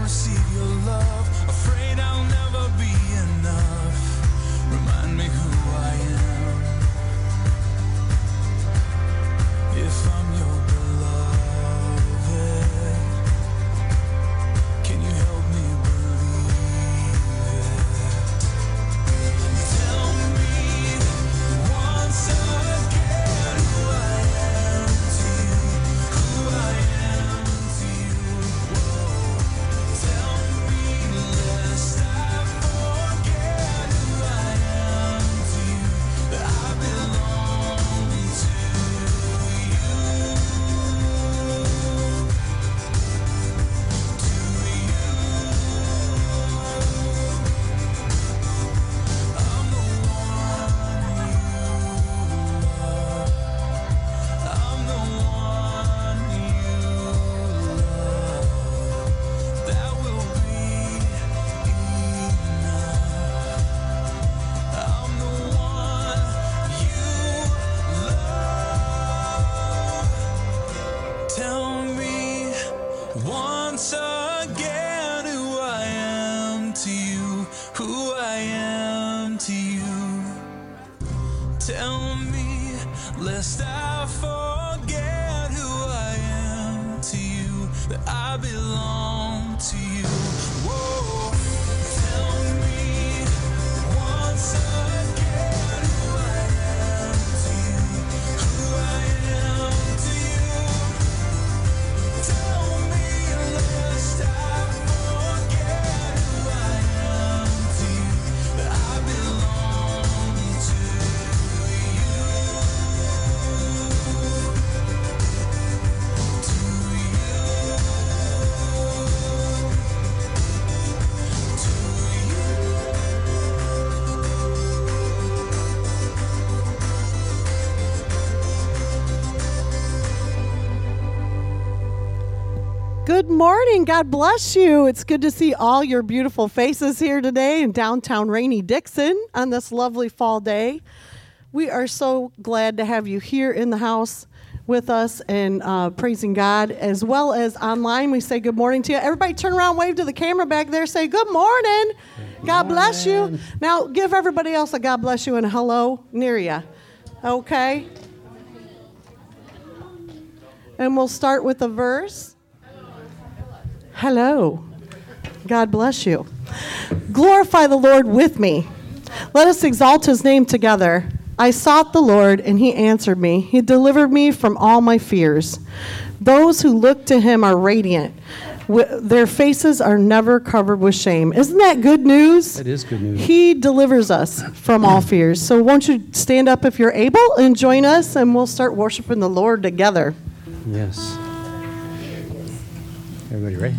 receive your love. Afraid I'll never be enough. Remind me who I am. If I'm your beloved, can you help me believe it? Tell me once again who I am to you, who I am to you. Whoa. Tell me lest I forget who I am to you, that I belong to you. I'm the one you love. That will be enough. I'm the one you love. Tell me once again who I am to you, who I am to you. Tell me lest I forget who I am to you, that I belong to you. Whoa. Tell me once again who I am to you, who I am to you. Tell me lest I forget who I am to you, that I belong to you. Good morning. God bless you. It's good to see all your beautiful faces here today in downtown Rainy Dixon on this lovely fall day. We are so glad to have you here in the house with us and praising God, as well as online. We say good morning to you. Everybody turn around, wave to the camera back there, say good morning. God bless you. Now give everybody else a God bless you and a hello near you. Okay? And we'll start with a verse. Hello. God bless you. Glorify the Lord with me. Let us exalt his name together. I sought the Lord, and he answered me. He delivered me from all my fears. Those who look to him are radiant. Their faces are never covered with shame. Isn't that good news? That is good news. He delivers us from all fears. So won't you stand up if you're able and join us, and we'll start worshiping the Lord together. Yes. Everybody ready?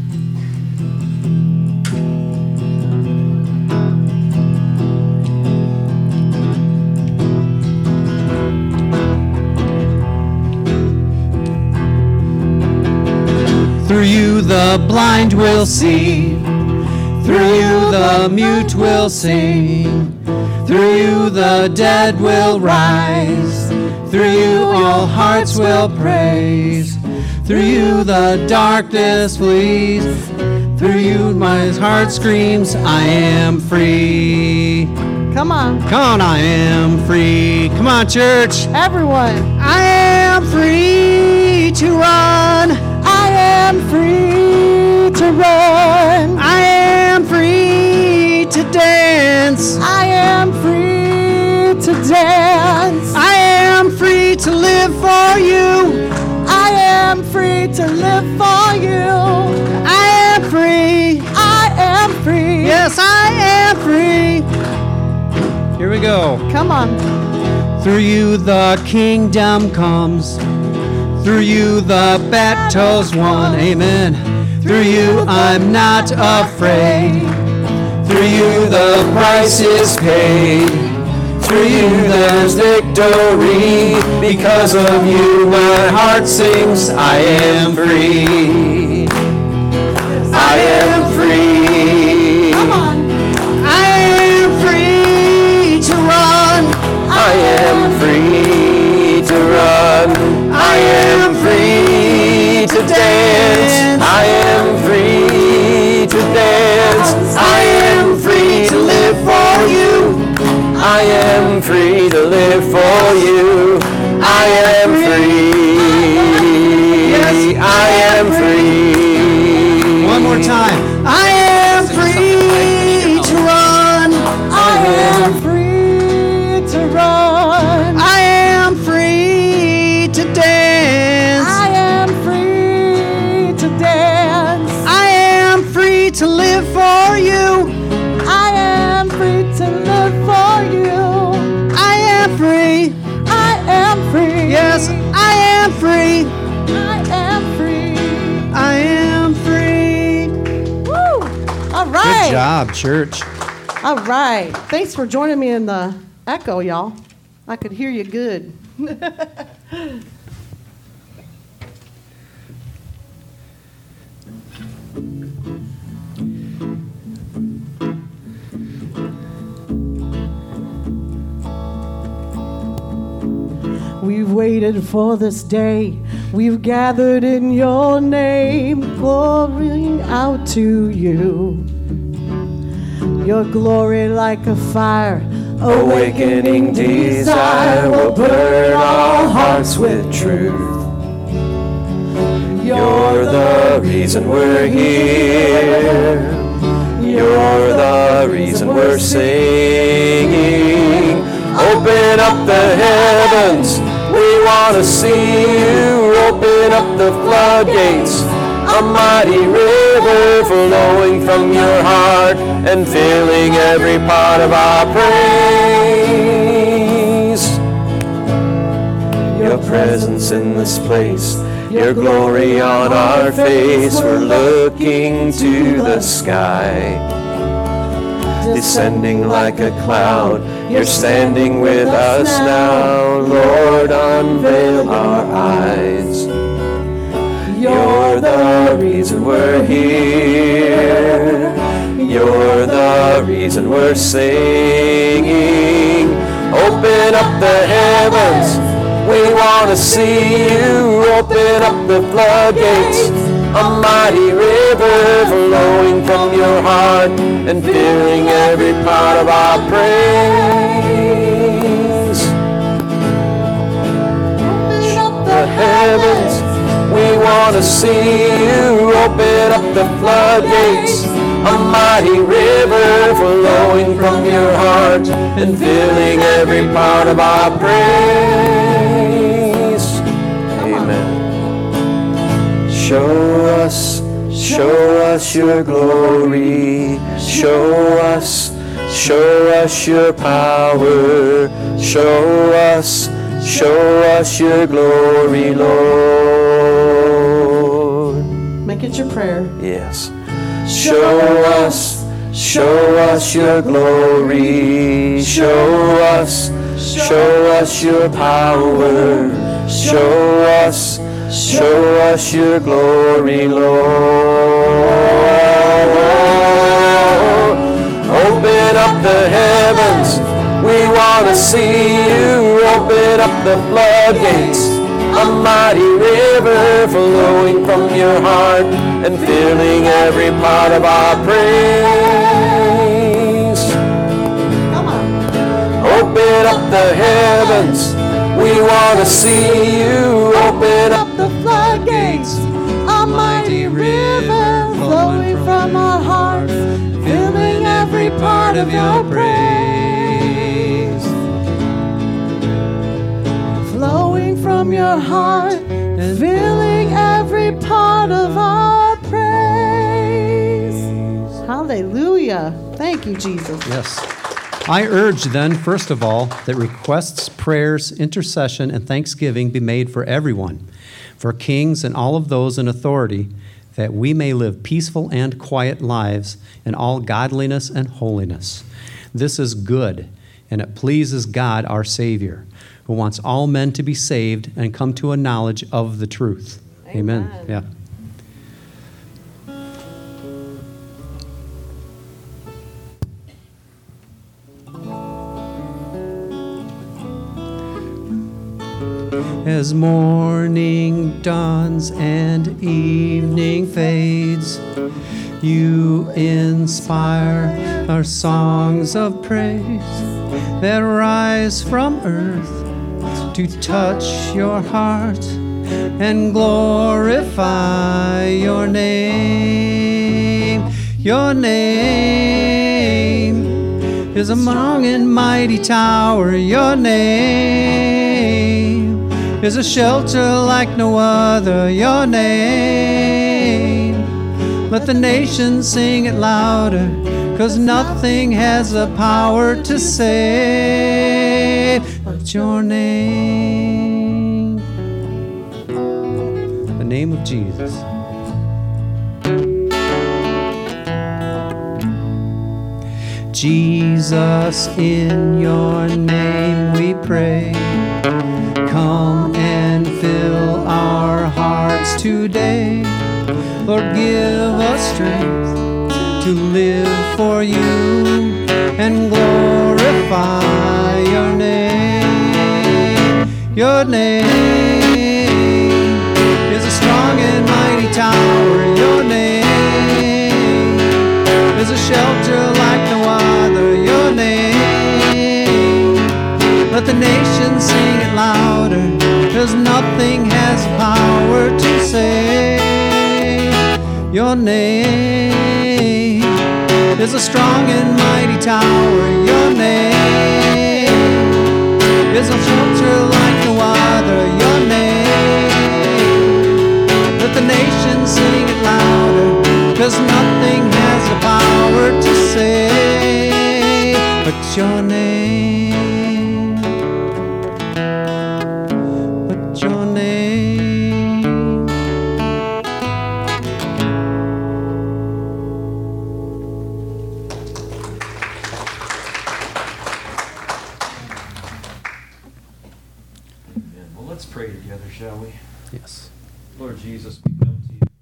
Through you the blind will see, through you the mute will sing, through you the dead will rise, through you all hearts will praise, through you the darkness flees, through you my heart screams, I am free. Come on. Come on, I am free. Come on, church. Everyone. I am free to run. I am free to run. I am free to dance. I am free to dance. I am free to live for you. I am free to live for you. I am free. I am free. Yes, I am free. Here we go. Come on. Through you the kingdom comes. Through you the battle's won. Amen. Through you I'm not afraid. Through you the price is paid. Through you there's victory. Because of you my heart sings, I am free. I am free. Come on. I am free to run. I am free to run. I am free to dance. I am free I am free to run. I am free to run. I am free to dance. I am free to dance. I am free to live for you. I am free to live for you. I am free. I am free. Yes, I am free. I am free. I am free. Woo! All right. Good job, church. All right. Thanks for joining me in the echo, y'all. I could hear you good. We've waited for this day. We've gathered in your name, glorying out to you. Your glory like a fire, Awakening desire will burn our hearts with truth. You're the reason we're here. You're the reason we're singing. Open up the heavens, we want to see you. Open up the floodgates, a mighty river flowing from your heart and filling every part of our praise. Your presence in this place, your glory on our face. We're looking to the sky, descending like a cloud. You're standing with us now, Lord, unveil our eyes. You're the reason we're here. You're the reason we're singing. Open up the heavens, we want to see you. Open up the floodgates, a mighty river flowing from your heart and filling every part of our praise. Open up the heavens, we want to see you. Open up the floodgates, a mighty river flowing from your heart and filling every part of our praise. Amen. Show us your glory. Show us your power. Show us your glory, Lord. Make it your prayer. Yes. Show us your glory. Show us your power. Show us your glory, Lord. Open up the heavens, we want to see you. Open up the floodgates, a mighty river flowing from your heart and filling every part of our praise. Come on. Open up the heavens, we want to see you. Open up The floodgates, a mighty river flowing from our hearts, filling every part of your praise. Flowing from your heart, filling every part of our praise. Hallelujah. Thank you, Jesus. Yes. I urge then, first of all, that requests, prayers, intercession, and thanksgiving be made for everyone, for kings and all of those in authority, that we may live peaceful and quiet lives in all godliness and holiness. This is good, and it pleases God our Savior, who wants all men to be saved and come to a knowledge of the truth. Amen. Amen. Yeah. As morning dawns and evening fades, you inspire our songs of praise that rise from earth to touch your heart and glorify your name. Your name is a strong and mighty tower. Your name is a shelter like no other. Your name, let the nations sing it louder, 'cause nothing has the power to save but your name. The name of Jesus. Jesus, in your name we pray. Come and fill our hearts today. Lord, give us strength to live for you and glorify your name. Your name is a strong and mighty tower. Your name is a shelter like no other. Your name, let the nations sing it louder, 'cause nothing has power to save. Your name is a strong and mighty tower. Your name is a shelter like no other. Your name, let the nations sing it louder, 'cause nothing has the power to save but your name. But your name. Well, let's pray together, shall we? Yes. Lord Jesus, we come to you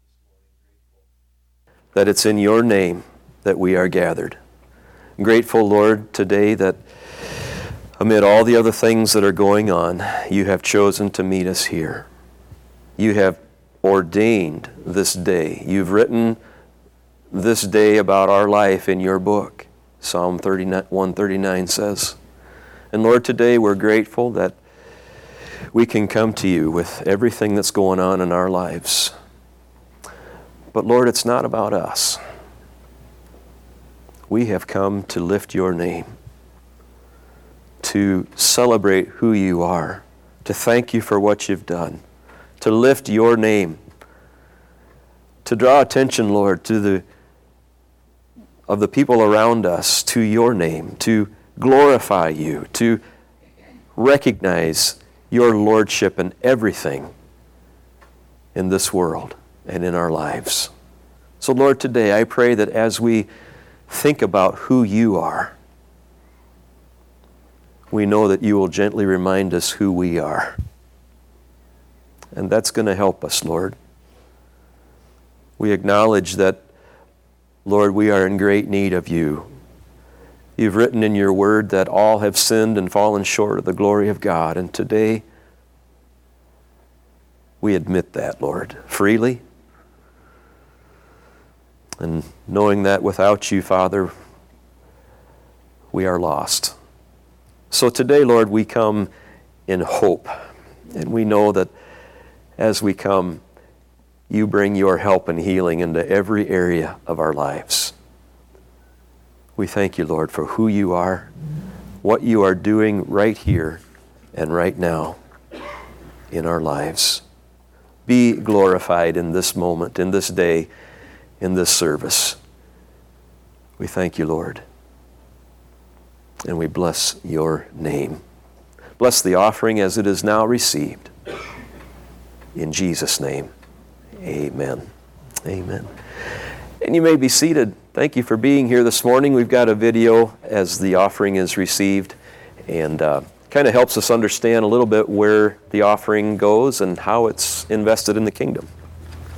that it's in your name that we are gathered. I'm grateful, Lord, today that amid all the other things that are going on, you have chosen to meet us here. You have ordained this day. You've written this day about our life in your book, Psalm 139 says. And Lord, today we're grateful that we can come to you with everything that's going on in our lives. But Lord, it's not about us. We have come to lift your name, to celebrate who you are, to thank you for what you've done, to lift your name, to draw attention, Lord, of the people around us to your name, to glorify you, to recognize your lordship in everything in this world and in our lives. So Lord, today I pray that as we think about who you are, we know that you will gently remind us who we are. And that's going to help us, Lord. We acknowledge that, Lord, we are in great need of you. You've written in your word that all have sinned and fallen short of the glory of God. And today, we admit that, Lord, freely. And knowing that without you, Father, we are lost. So today, Lord, we come in hope. And we know that as we come, you bring your help and healing into every area of our lives. We thank you, Lord, for who you are, what you are doing right here and right now in our lives. Be glorified in this moment, in this day, in this service. We thank you, Lord, and we bless your name. Bless the offering as it is now received. In Jesus' name, amen. Amen. And you may be seated. Thank you for being here this morning. We've got a video as the offering is received, and kind of helps us understand a little bit where the offering goes and how it's invested in the kingdom.